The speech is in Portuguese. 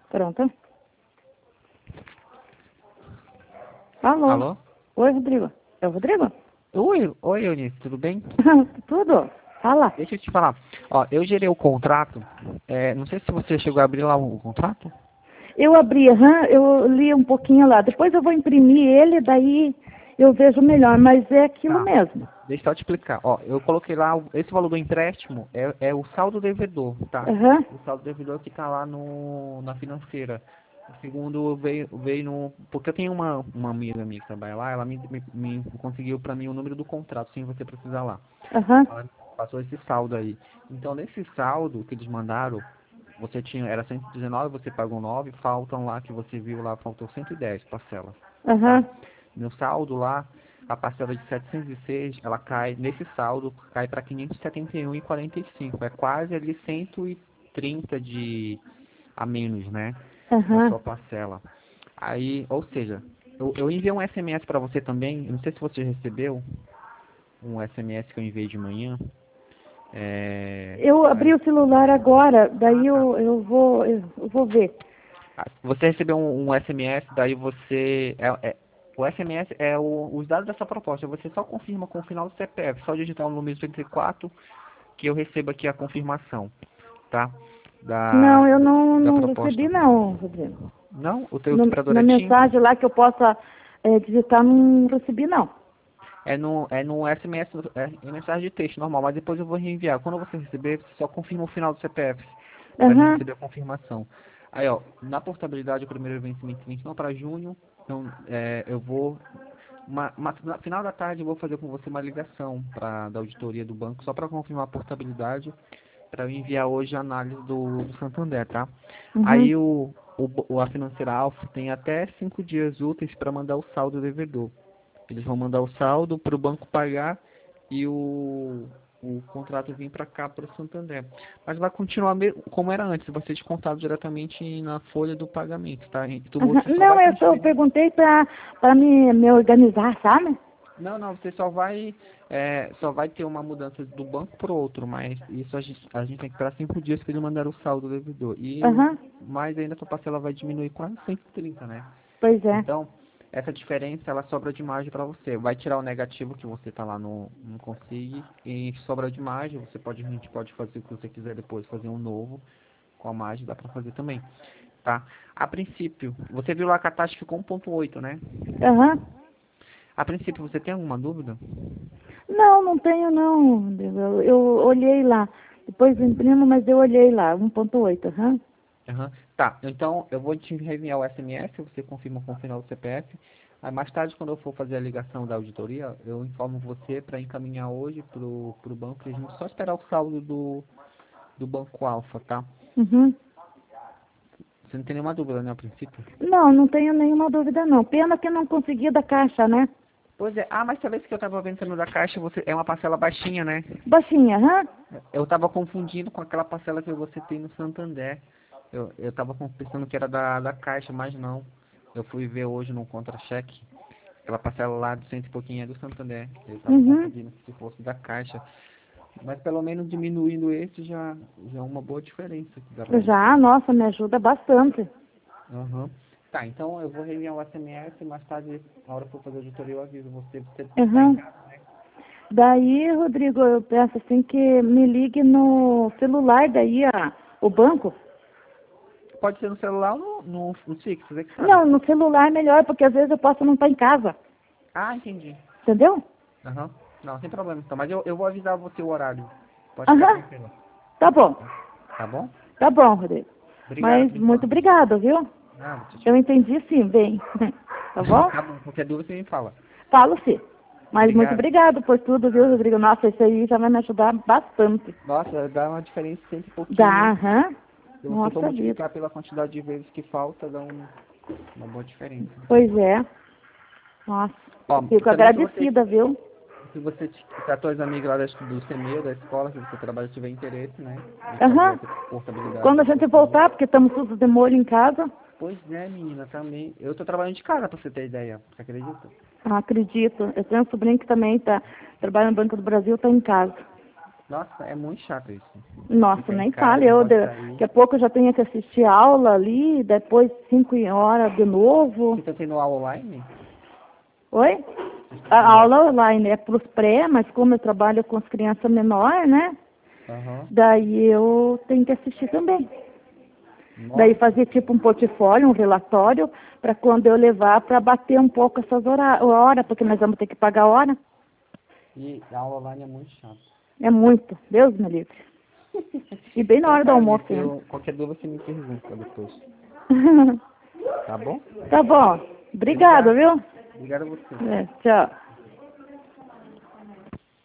Pronto. Alô? Alô? Oi, Rodrigo. É o Rodrigo? Oi, Eunice, tudo bem? Tudo? Fala. Deixa eu te falar. Ó, eu gerei o contrato. Não sei se você chegou a abrir lá o contrato. Eu abri, eu li um pouquinho lá. Depois eu vou imprimir ele, daí eu vejo melhor, mas é aquilo Tá. mesmo. Deixa eu te explicar. Ó, eu coloquei lá, esse valor do empréstimo é o saldo devedor, tá? Aham. O saldo devedor que tá lá na financeira. O segundo veio no... Porque eu tenho uma amiga minha que trabalha lá, ela me conseguiu pra mim o número do contrato, sem você precisar lá. Aham. Ela passou esse saldo aí. Então, nesse saldo que eles mandaram, era 119, você pagou 9, faltam lá, que você viu lá, faltou 110 parcelas, tá? Aham. No saldo lá, a parcela de 706, ela cai, nesse saldo, cai para 571,45. É quase ali 130 a menos, né? Da Aham. sua parcela. Aí, ou seja, eu enviei um SMS para você também, eu não sei se você recebeu um SMS que eu enviei de manhã. Eu abri Aí, o celular agora, daí eu vou ver. você recebeu um SMS, daí você... o SMS é os dados dessa proposta. Você só confirma com o final do CPF. Só digitar o número 34 que eu recebo aqui a confirmação, tá? Não, Da, eu não da recebi proposta. não, Rodrigo. Não? O teu operador Na é TIM? mensagem lá que eu possa digitar, não recebi não. É no SMS, é mensagem de texto normal, mas depois eu vou reenviar. Quando você receber, você só confirma o final do CPF para gente Aham. receber a confirmação. Aí, ó, na portabilidade, o primeiro vencimento não para junho, então eu vou no final da tarde eu vou fazer com você uma ligação da auditoria do banco só para confirmar a portabilidade para eu enviar hoje a análise do Santander, tá? Uhum. Aí a financeira Alfa tem até 5 dias úteis para mandar o saldo devedor. Eles vão mandar o saldo para o banco pagar e o contrato vir para cá, para o Santander. Mas vai continuar como era antes, vai ser descontado diretamente na folha do pagamento, tá? Aham. Você só vai Não, eu transferir. perguntei para me organizar, sabe? Não, você só vai ter uma mudança do banco para o outro, mas isso a gente tem que esperar 5 dias para ele mandar o saldo do devedor. Aham. Mas ainda a sua parcela vai diminuir quase 130, né? Pois é. Então, essa diferença, ela sobra de margem para você. Vai tirar o negativo que você tá lá no não consiga e sobra de margem, a gente pode fazer o que você quiser depois, fazer um novo com a margem, dá para fazer também, tá? A princípio, você viu lá que a taxa ficou 1,8, né? Aham. A princípio, você tem alguma dúvida? Não, não tenho não. Eu olhei lá. Depois eu imprimo, mas eu olhei lá, 1,8. Aham. Aham. Tá, então eu vou te enviar o SMS, você confirma com o final do CPF. Aí mais tarde, quando eu for fazer a ligação da auditoria, eu informo você para encaminhar hoje pro banco, e a gente só esperar o saldo do Banco Alfa, tá? Uhum. Você não tem nenhuma dúvida, né, a princípio? Não, não tenho nenhuma dúvida não. Pena que não consegui da caixa, né? Pois é. Ah, mas talvez que eu tava vendo também da Caixa, é uma parcela baixinha, né? Baixinha, aham. Eu tava confundindo com aquela parcela que você tem no Santander. Eu tava pensando que era da Caixa, mas não. Eu fui ver hoje no contra-cheque. Aquela parcela lá de cento e pouquinho é do Santander. Eu tava Uhum. confundindo se fosse da Caixa. Mas pelo menos diminuindo esse já é uma boa diferença que dá pra Já, você. nossa, me ajuda bastante. Aham. Tá, então eu vou enviar o SMS, mais tarde, na hora que eu for fazer a auditoria, eu aviso você. Você tá em Aham. casa, né? Daí, Rodrigo, eu peço assim que me ligue no celular daí, o banco. Pode ser no celular ou no fixo, você que sabe. Não, no celular é melhor, porque às vezes eu posso não estar em casa. Ah, entendi. Entendeu? Aham. Não, sem problema então. Mas eu vou avisar você o horário. Pode ficar Aham. tranquilo. Tá bom. Tá bom? Tá bom, Rodrigo. Obrigado Mas por muito informar. obrigada, viu? Nada, tchau, Eu tchau. entendi sim, bem. Tá bom? Tá bom, qualquer dúvida você me fala. Falo sim. Mas muito Obrigado. obrigado por tudo, viu, Nada. Rodrigo? Nossa, isso aí já vai me ajudar bastante. Nossa, dá uma diferença sempre um pouquinho, Dá, hein? aham. Se você for Nossa vida. multiplicar pela quantidade de vezes que falta, dá uma boa diferença. Pois é. Nossa, Ó, eu fico também agradecida, viu? se as tuas amigas lá do CMEU, da escola, se você trabalha, tiver interesse, né? Em fazer Aham. essa portabilidade Quando da a gente sua filha. voltar, porque estamos todos de molho em casa, Pois é, menina, também. Eu tô trabalhando de casa, pra você ter ideia. Você acredita? acredito. Eu tenho um sobrinho que também trabalha no Banco do Brasil, está em casa. Nossa, é muito chato isso. Nossa, Fica em nem casa, fale. não pode sair. Daqui a pouco eu já tenho que assistir aula ali, depois 5 horas de novo. Você tá tendo aula online? Oi? A aula online é para os pré, mas como eu trabalho com as crianças menores, né? Aham. Daí eu tenho que assistir também. Nossa. Daí fazer tipo um portfólio, um relatório, para quando eu levar para bater um pouco essas horas, porque nós vamos ter que pagar a hora. E a aula online é muito chata. É muito, Deus me livre. E bem na hora do almoço. Qualquer dúvida você me pergunta depois. Tá bom? Tá bom. Obrigado, viu? Obrigado a você. Tchau.